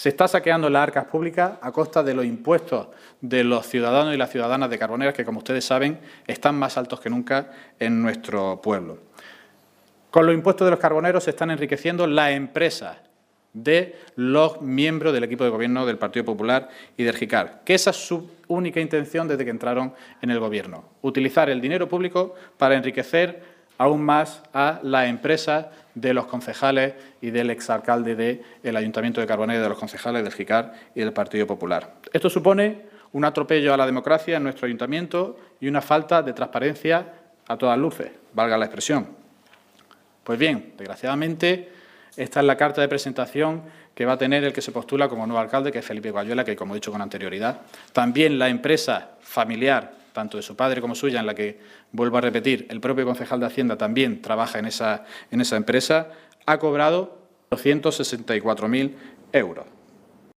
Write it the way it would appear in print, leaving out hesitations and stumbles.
Se está saqueando las arcas públicas a costa de los impuestos de los ciudadanos y las ciudadanas de Carboneras, que, como ustedes saben, están más altos que nunca en nuestro pueblo. Con los impuestos de los carboneros se están enriqueciendo las empresas de los miembros del equipo de gobierno del Partido Popular y del JICAR, que esa es su única intención desde que entraron en el Gobierno, utilizar el dinero público para enriquecer aún más a las empresas de los concejales y del exalcalde del Ayuntamiento de Carboneras, de los concejales del JICAR y del Partido Popular. Esto supone un atropello a la democracia en nuestro ayuntamiento y una falta de transparencia a todas luces, valga la expresión. Pues bien, desgraciadamente, esta es la carta de presentación que va a tener el que se postula como nuevo alcalde, que es Felipe Guayuela, que, como he dicho con anterioridad, también la empresa familiar, tanto de su padre como suya, en la que, vuelvo a repetir, el propio concejal de Hacienda también trabaja en esa empresa, ha cobrado 264.000 euros.